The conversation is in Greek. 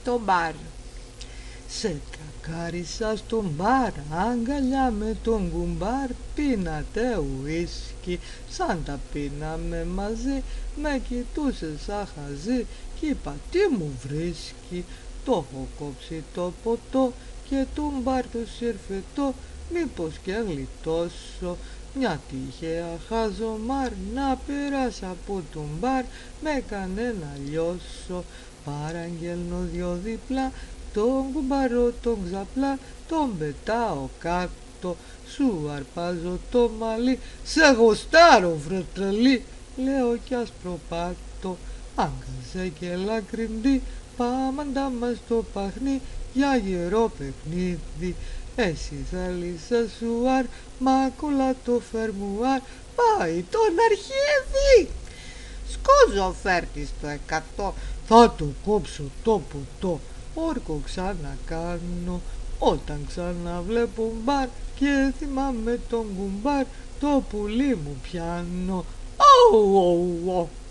στο μπαρ. Σε τρακάρισα στο μπαρ, αγκαλιά με τον κουμπάρ. Πίνατε ουίσκι, σαν τα πίναμε μαζί. Με κοιτούσε σαν χαζί κι είπα τι μου βρίσκει. Το έχω κόψει το ποτό και του μπαρ το συρφετό. Μήπως και γλιτώσω μια τυχαία χαζομάρ. Να πέρασα από τον μπαρ, με έκανε να λιώσω. Παραγγέλνω δυο διπλά, τον κουμπαρό τον ξαπλά. Τον πετάω κάτω, σου αρπάζω το μαλλί. Σε γουστάρω βρε τρελή, λέω κι ασπροπάτω. Άγκασε και λακρυντή, πάμε αντάμα στο παχνί για γερό παιχνίδι. Εσύ θέλεις σεσουάρ, μα κολλά το φερμουάρ. Πάει τον αρχίδι. Σκούζω φέρτης το 100. Θα το κόψω το ποτό. Όρκο ξανακάνω όταν ξαναβλέπω μπαρ. Και θυμάμαι τον κουμπάρ, το πουλί μου πιάνω. Ω, ω, ω.